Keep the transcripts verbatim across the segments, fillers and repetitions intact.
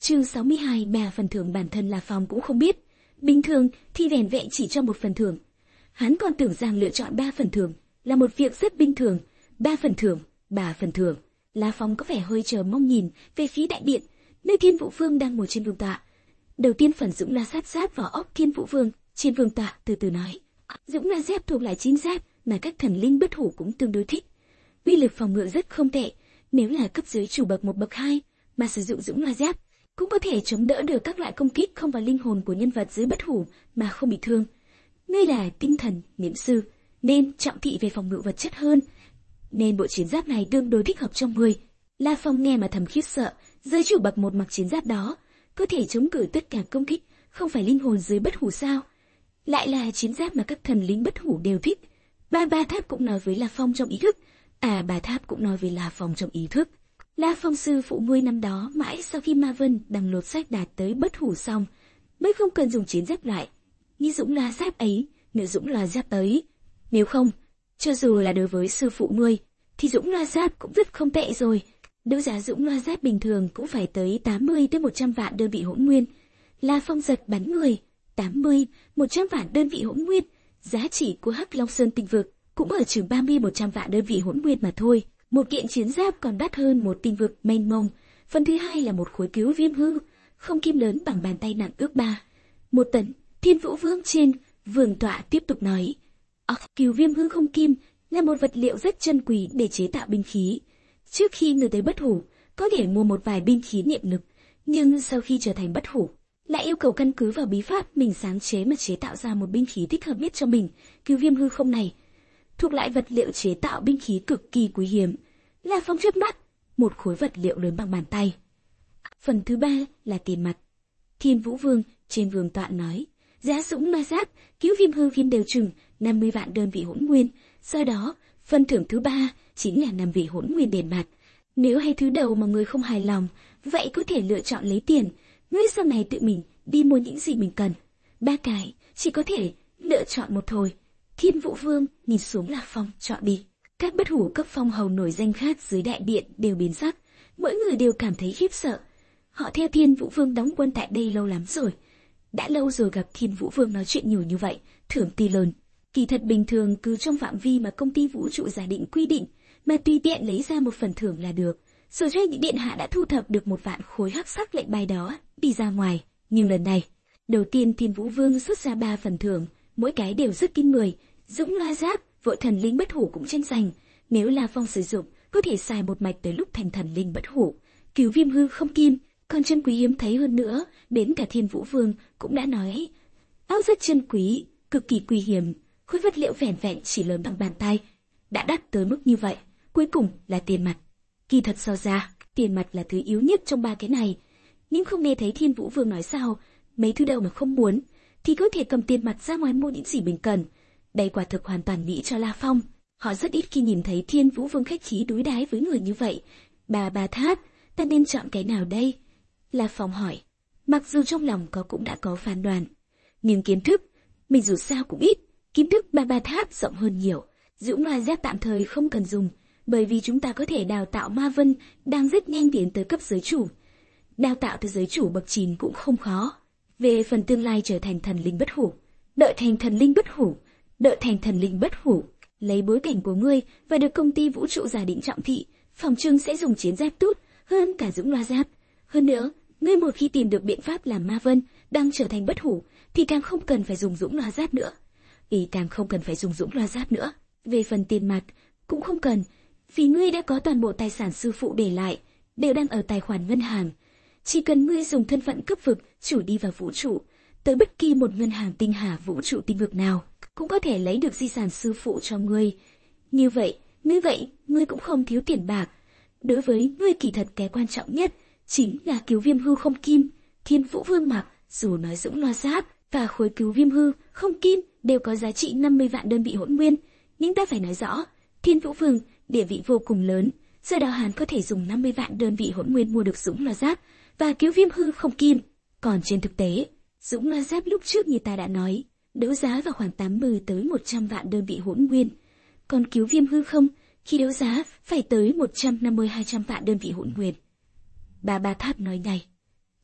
Chương sáu mươi hai, ba phần thưởng bản thân La Phong cũng không biết. Bình thường thì vẻn vẹn chỉ cho một phần thưởng. Hắn còn tưởng rằng lựa chọn ba phần thưởng là một việc rất bình thường. Ba phần thưởng, ba phần thưởng. La Phong có vẻ hơi chờ mong nhìn về phía đại điện, nơi Thiên Vũ Vương đang ngồi trên vương tọa. Đầu tiên phần Dũng La sát sát vào óc Thiên Vũ Vương, trên vương tọa từ từ nói: Dũng La giáp thuộc lại chín giáp mà các thần linh bất hủ cũng tương đối thích. Uy lực phòng ngự rất không tệ, nếu là cấp dưới chủ bậc một bậc hai mà sử dụng Dũng La giáp, cũng có thể chống đỡ được các loại công kích không vào linh hồn của nhân vật dưới bất hủ mà không bị thương. Ngươi là tinh thần niệm sư, nên trọng thị về phòng ngự vật chất hơn, nên bộ chiến giáp này tương đối thích hợp trong người. La Phong nghe mà thầm khiếp sợ, dưới chủ bậc một mặc chiến giáp đó có thể chống cự tất cả công kích không phải linh hồn dưới bất hủ sao? Lại là chiến giáp mà các thần lính bất hủ đều thích. Ba Ba Tháp cũng nói với La Phong trong ý thức, à Bà Tháp cũng nói với La Phong trong ý thức. La Phong sư phụ ngươi năm đó mãi sau khi Ma Vân đằng lột sách đạt tới bất hủ xong, mới không cần dùng chiến giáp lại. Như Dũng La giáp ấy, nếu Dũng La giáp tới, nếu không, cho dù là đối với sư phụ ngươi, thì Dũng La giáp cũng rất không tệ rồi. Đấu giá Dũng La giáp bình thường cũng phải tới tám mươi tới một trăm vạn đơn vị hỗn nguyên. La Phong giật bắn người, tám mươi, một trăm vạn đơn vị hỗn nguyên, giá trị của Hắc Long Sơn tinh vực cũng ở chừng ba mươi một trăm vạn đơn vị hỗn nguyên mà thôi. Một kiện chiến giáp còn đắt hơn một tinh vực mênh mông. Phần thứ hai là một khối cứu viêm hư, không kim lớn bằng bàn tay nặng ước ba, một tấn. Thiên Vũ Vương trên vương tọa tiếp tục nói: à, cứu viêm hư không kim là một vật liệu rất chân quý để chế tạo binh khí. Trước khi người tới bất hủ, có thể mua một vài binh khí niệm lực, nhưng sau khi trở thành bất hủ, lại yêu cầu căn cứ vào bí pháp mình sáng chế mà chế tạo ra một binh khí thích hợp nhất cho mình. Cứu viêm hư không này thuộc lại vật liệu chế tạo binh khí cực kỳ quý hiếm. La Phong chớp mắt, một khối vật liệu lớn bằng bàn tay. Phần thứ ba là tiền mặt. Thiên Vũ Vương trên vương tọa nói: giá Dũng La giáp, cứu viêm hư kim đều chừng năm mươi vạn đơn vị hỗn nguyên. Sau đó, phần thưởng thứ ba chính là năm vị hỗn nguyên tiền mặt. Nếu hai thứ đầu mà người không hài lòng, vậy có thể lựa chọn lấy tiền. Ngươi sau này tự mình đi mua những gì mình cần. Ba cái, chỉ có thể lựa chọn một thôi. Thiên Vũ Vương nhìn xuống La Phong, chọn đi. Các bất hủ cấp phong hầu nổi danh khác dưới đại điện đều biến sắc, mỗi người đều cảm thấy khiếp sợ. Họ theo Thiên Vũ Vương đóng quân tại đây lâu lắm rồi, đã lâu rồi gặp Thiên Vũ Vương nói chuyện nhiều như vậy, thưởng ti lớn. Kỳ thật bình thường cứ trong phạm vi mà công ty vũ trụ giả định quy định, mà tùy tiện lấy ra một phần thưởng là được. Rồi cho những điện hạ đã thu thập được một vạn khối hắc sắc lệnh bài đó đi ra ngoài. Nhưng lần này, đầu tiên Thiên Vũ Vương xuất ra ba phần thưởng, mỗi cái đều rất kinh người. Dũng La giáp, vội thần linh bất hủ cũng tranh giành. Nếu La Phong sử dụng, có thể xài một mạch tới lúc thành thần linh bất hủ. Cứu viêm hư không kim, còn chân quý hiếm thấy hơn nữa, đến cả Thiên Vũ Vương cũng đã nói. Áo rất chân quý, cực kỳ quý hiếm, khối vật liệu vẻn vẹn chỉ lớn bằng bàn tay, đã đắt tới mức như vậy. Cuối cùng là tiền mặt. Kỳ thật so ra, tiền mặt là thứ yếu nhất trong ba cái này. Nhưng không nghe thấy Thiên Vũ Vương nói sao, mấy thứ đâu mà không muốn, thì có thể cầm tiền mặt ra ngoài mua những gì mình cần. Đây quả thực hoàn toàn mỹ cho La Phong. Họ rất ít khi nhìn thấy Thiên Vũ Vương khách khí đối đãi với người như vậy. Bà Bà Tháp, ta nên chọn cái nào đây? La Phong hỏi. Mặc dù trong lòng có cũng đã có phán đoán, nhưng kiến thức mình dù sao cũng ít. Kiến thức Bà Bà Tháp rộng hơn nhiều. Dũng La giáp tạm thời không cần dùng, bởi vì chúng ta có thể đào tạo Ma Vân đang rất nhanh tiến tới cấp giới chủ. Đào tạo từ giới chủ bậc chín cũng không khó. Về phần tương lai trở thành thần linh bất hủ, đợi thành thần linh bất hủ, đợi thành thần linh bất hủ, lấy bối cảnh của ngươi và được công ty vũ trụ giả định trọng thị, phòng trưng sẽ dùng chiến giáp tốt hơn cả Dũng La giáp. Hơn nữa, ngươi một khi tìm được biện pháp làm Ma Vân đang trở thành bất hủ, thì càng không cần phải dùng Dũng La giáp nữa. Ý càng không cần phải dùng Dũng La giáp nữa. Về phần tiền mặt, cũng không cần, vì ngươi đã có toàn bộ tài sản sư phụ để lại, đều đang ở tài khoản ngân hàng. Chỉ cần ngươi dùng thân phận cấp vực chủ đi vào vũ trụ, tới bất kỳ một ngân hàng tinh hà vũ trụ tinh vực nào, cũng có thể lấy được di sản sư phụ cho ngươi. Như vậy, như vậy, ngươi cũng không thiếu tiền bạc. Đối với ngươi kỳ thật cái quan trọng nhất chính là cứu viêm hư không kim. Thiên Vũ Vương mặc dù nói Dũng La giáp và khối cứu viêm hư không kim đều có giá trị năm mươi vạn đơn vị hỗn nguyên, nhưng ta phải nói rõ, Thiên Vũ Vương địa vị vô cùng lớn, do đó hắn có thể dùng năm mươi vạn đơn vị hỗn nguyên mua được Dũng La giáp và cứu viêm hư không kim. Còn trên thực tế, Dũng La giáp lúc trước như ta đã nói, đấu giá vào khoảng tám mươi tới một trăm vạn đơn vị hỗn nguyên, còn cứu viêm hư không khi đấu giá phải tới một trăm năm mươi hai trăm vạn đơn vị hỗn nguyên. Bà Ba Tháp nói ngay.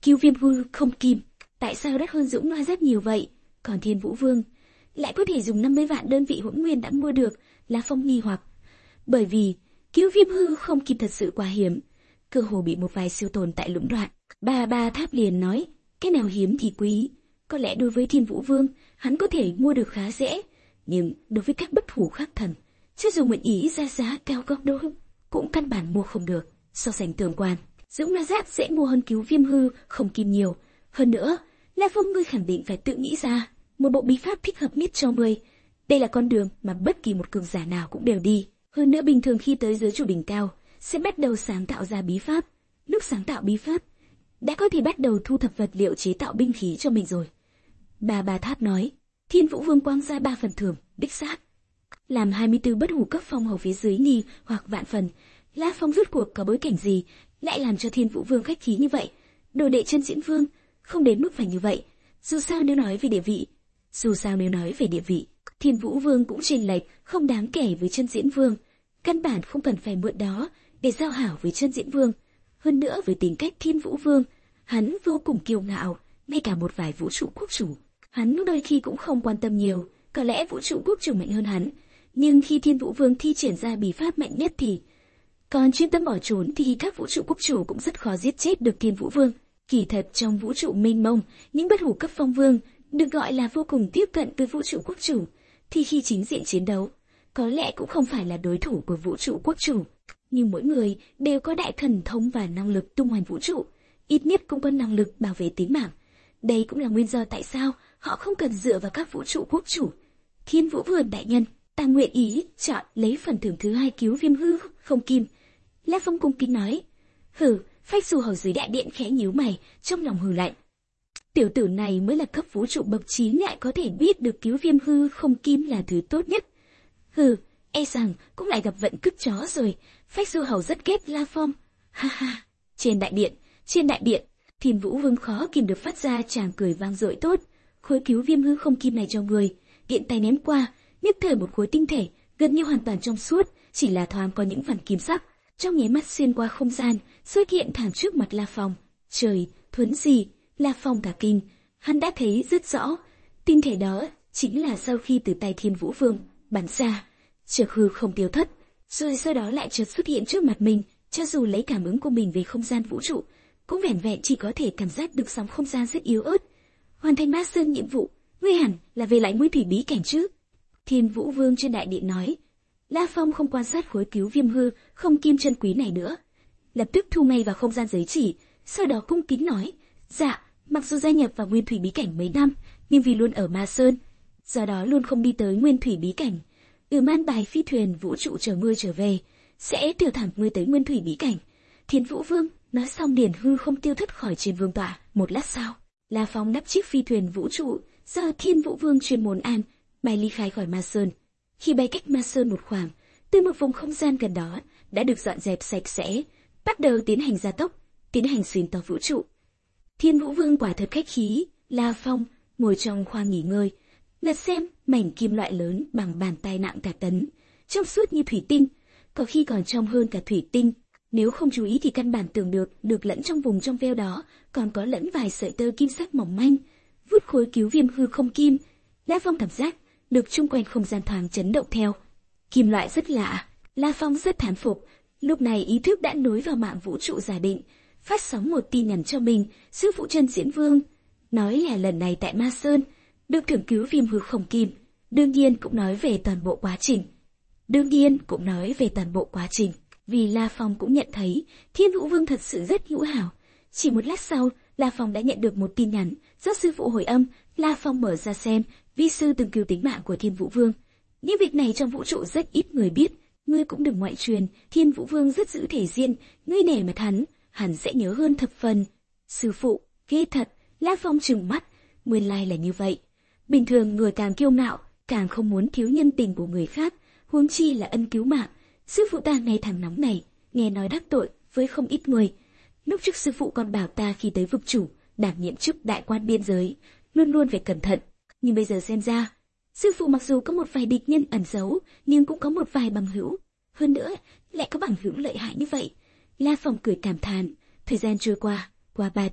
Cứu Viêm Hư Không Kim, tại sao đắt hơn Dũng Loa rất nhiều vậy? Còn Thiên Vũ Vương lại có thể dùng năm mươi vạn đơn vị hỗn nguyên đã mua được, La Phong nghi hoặc. Bởi vì Cứu Viêm Hư Không Kim thật sự quá hiếm, cơ hồ bị một vài siêu tồn tại lũng đoạn. Ba ba tháp liền nói, cái nào hiếm thì quý. Có lẽ đối với Thiên Vũ Vương, hắn có thể mua được khá dễ, nhưng đối với các bất hủ khác thần, cho dù nguyện ý ra giá cao gấp đôi, cũng căn bản mua không được. So sánh tương quan, Dũng La Giác dễ mua hơn Cứu Viêm Hư Không Kim nhiều. Hơn nữa, La Phong ngươi khẳng định phải tự nghĩ ra một bộ bí pháp thích hợp nhất cho ngươi. Đây là con đường mà bất kỳ một cường giả nào cũng đều đi. Hơn nữa bình thường khi tới giới chủ đỉnh cao, sẽ bắt đầu sáng tạo ra bí pháp. Lúc sáng tạo bí pháp, đã có thể bắt đầu thu thập vật liệu chế tạo binh khí cho mình rồi. Bà bà Tháp nói, Thiên Vũ Vương quang ra ba phần thưởng, đích xác. Làm hai mươi tư bất hủ cấp phong hầu phía dưới nghi hoặc vạn phần, La Phong rốt cuộc có bối cảnh gì, lại làm cho Thiên Vũ Vương khách khí như vậy? Đồ đệ chân diễn vương, không đến mức phải như vậy. Dù sao nếu nói về địa vị, dù sao nếu nói về địa vị, Thiên Vũ Vương cũng chênh lệch không đáng kể với chân diễn vương. Căn bản không cần phải mượn đó để giao hảo với chân diễn vương. Hơn nữa với tính cách Thiên Vũ Vương, hắn vô cùng kiêu ngạo, ngay cả một vài vũ trụ quốc chủ, hắn đôi khi cũng không quan tâm nhiều. Có lẽ vũ trụ quốc chủ mạnh hơn hắn, nhưng khi Thiên Vũ Vương thi triển ra bí pháp mạnh nhất thì còn chuyên tâm bỏ trốn thì các vũ trụ quốc chủ cũng rất khó giết chết được Thiên Vũ Vương. Kỳ thật trong vũ trụ mênh mông, những bất hủ cấp phong vương được gọi là vô cùng tiếp cận với vũ trụ quốc chủ, thì khi chính diện chiến đấu, có lẽ cũng không phải là đối thủ của vũ trụ quốc chủ. Nhưng mỗi người đều có đại thần thông và năng lực tung hoành vũ trụ, ít nhất cũng có năng lực bảo vệ tính mạng. Đây cũng là nguyên do tại sao họ không cần dựa vào các vũ trụ quốc chủ. Thiên Vũ Vương đại nhân, ta nguyện ý chọn lấy phần thưởng thứ hai Cứu Viêm Hư Không Kim. La Phong cung kính nói. Hừ, Phách Du hầu dưới đại điện khẽ nhíu mày, trong lòng hừ lạnh. Tiểu tử này mới là cấp vũ trụ bậc chín lại có thể biết được Cứu Viêm Hư Không Kim là thứ tốt nhất. Hừ, e rằng cũng lại gặp vận cứt chó rồi. Phách Du hầu rất ghét La Phong. Ha ha. Trên đại điện, trên đại điện, Thiên Vũ Vương khó kìm được phát ra tràng cười vang dội. Tốt, khối Cứu Viêm Hư Không Kim này cho người. Điện tay ném qua, nhất thời một khối tinh thể gần như hoàn toàn trong suốt, chỉ là thoáng có những vằn kim sắc, trong nháy mắt xuyên qua không gian, xuất hiện thẳng trước mặt La Phong. Trời, thuấn gì? La Phong cả kinh, hắn đã thấy rất rõ, tinh thể đó chính là sau khi từ tay Thiên Vũ Vương bắn ra, chợt hư không tiêu thất, rồi sau đó lại chợt xuất hiện trước mặt mình. Cho dù lấy cảm ứng của mình về không gian vũ trụ, cũng vẻn vẹn chỉ có thể cảm giác được sóng không gian rất yếu ớt. Hoàn thành Ma Sơn nhiệm vụ, ngươi hẳn là về lại Nguyên Thủy bí cảnh chứ? Thiên Vũ Vương trên đại điện nói. La Phong không quan sát khối Cứu Viêm Hư Không Kim chân quý này nữa, lập tức thu ngay vào không gian giới chỉ, sau đó cung kính nói, dạ, mặc dù gia nhập vào Nguyên Thủy bí cảnh mấy năm, nhưng vì luôn ở Ma Sơn, do đó luôn không đi tới Nguyên Thủy bí cảnh. Ừm an bài phi thuyền vũ trụ chờ ngươi trở về, sẽ đưa thẳng ngươi tới Nguyên Thủy bí cảnh. Thiên Vũ Vương nói xong liền hư không tiêu thất khỏi trên vương tọa. Một lát sau, La Phong đắp chiếc phi thuyền vũ trụ do Thiên Vũ Vương chuyên môn an bay ly khai khỏi Ma Sơn. Khi bay cách Ma Sơn một khoảng, từ một vùng không gian gần đó đã được dọn dẹp sạch sẽ, bắt đầu tiến hành gia tốc, tiến hành xuyên tàu vũ trụ. Thiên Vũ Vương quả thật khách khí. La Phong ngồi trong khoang nghỉ ngơi, lật xem mảnh kim loại lớn bằng bàn tay nặng cả tấn, trong suốt như thủy tinh, có khi còn trong hơn cả thủy tinh. Nếu không chú ý thì căn bản tưởng được được lẫn trong vùng trong veo đó còn có lẫn vài sợi tơ kim sắc mỏng manh. Vút khối Cứu Viêm Hư Không Kim, La Phong cảm giác được chung quanh không gian thoáng chấn động theo. Kim loại rất lạ, La Phong rất thán phục. Lúc này ý thức đã nối vào mạng vũ trụ giả định, phát sóng một tin nhắn cho mình. Sư phụ Chân Diễn Vương nói là lần này tại Ma Sơn được thưởng Cứu Viêm Hư Không Kim, đương nhiên cũng nói về toàn bộ quá trình. Đương nhiên cũng nói về toàn bộ quá trình. Vì La Phong cũng nhận thấy Thiên Vũ Vương thật sự rất hữu hảo. Chỉ một lát sau, La Phong đã nhận được một tin nhắn do sư phụ hồi âm. La Phong mở ra xem, vi sư từng cứu tính mạng của Thiên Vũ Vương. Những việc này trong vũ trụ rất ít người biết, ngươi cũng đừng ngoại truyền. Thiên Vũ Vương rất giữ thể diện, ngươi nể mặt hắn, hắn sẽ nhớ hơn thập phần. Sư phụ, ghê thật. La Phong trừng mắt, nguyên lai là như vậy. Bình thường người càng kiêu ngạo, càng không muốn thiếu nhân tình của người khác, huống chi là ân cứu mạng. Sư phụ ta ngày thằng nóng này, nghe nói đắc tội với không ít người. Lúc trước sư phụ còn bảo ta khi tới vực chủ, đảm nhiệm chức đại quan biên giới, luôn luôn phải cẩn thận. Nhưng bây giờ xem ra, sư phụ mặc dù có một vài địch nhân ẩn giấu, nhưng cũng có một vài bằng hữu. Hơn nữa, lại có bằng hữu lợi hại như vậy. La Phong cười cảm thán. Thời gian trôi qua, qua ba tháng,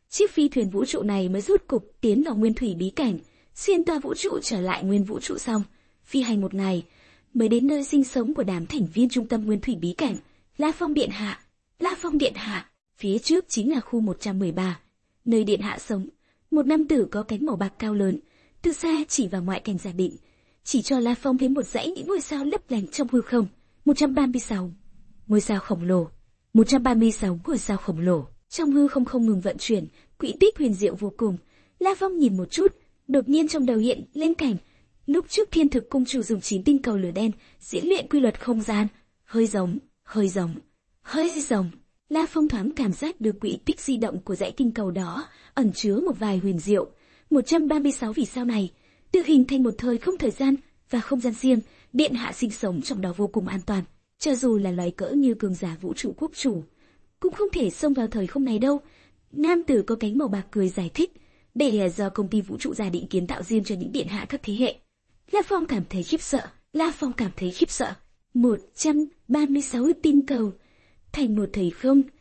Chiếc phi thuyền vũ trụ này mới rút cục tiến vào nguyên thủy bí cảnh, xuyên toa vũ trụ trở lại nguyên vũ trụ xong, phi hành một ngày, mới đến nơi sinh sống của đám thành viên trung tâm nguyên thủy bí cảnh, La Phong Điện Hạ. La Phong Điện Hạ, phía trước chính là khu một trăm mười ba, nơi Điện Hạ sống. Một nam tử có cánh màu bạc cao lớn, từ xa chỉ vào ngoại cảnh giả định, chỉ cho La Phong thấy một dãy những ngôi sao lấp lánh trong hư không. một trăm ba mươi sáu ngôi sao khổng lồ, một trăm ba mươi sáu ngôi sao khổng lồ trong hư không không ngừng vận chuyển, quỹ tích huyền diệu vô cùng. La Phong nhìn một chút, đột nhiên trong đầu hiện lên cảnh lúc trước Thiên Thực Cung chủ dùng chín tinh cầu lửa đen diễn luyện quy luật không gian, hơi giống, hơi giống, hơi giống. La Phong thoáng cảm giác được quỹ tích di động của dãy tinh cầu đó ẩn chứa một vài huyền diệu. một trăm ba mươi sáu vì sao này tự hình thành một thời không thời gian và không gian riêng, Điện Hạ sinh sống trong đó vô cùng an toàn. Cho dù là loài cỡ như cường giả vũ trụ quốc chủ, cũng không thể xông vào thời không này đâu. Nam tử có cánh màu bạc cười giải thích, đây là do công ty vũ trụ gia định kiến tạo riêng cho những điện hạ các thế hệ. La Phong cảm thấy khiếp sợ, La Phong cảm thấy khiếp sợ. một trăm ba mươi sáu tinh cầu thành một thời không,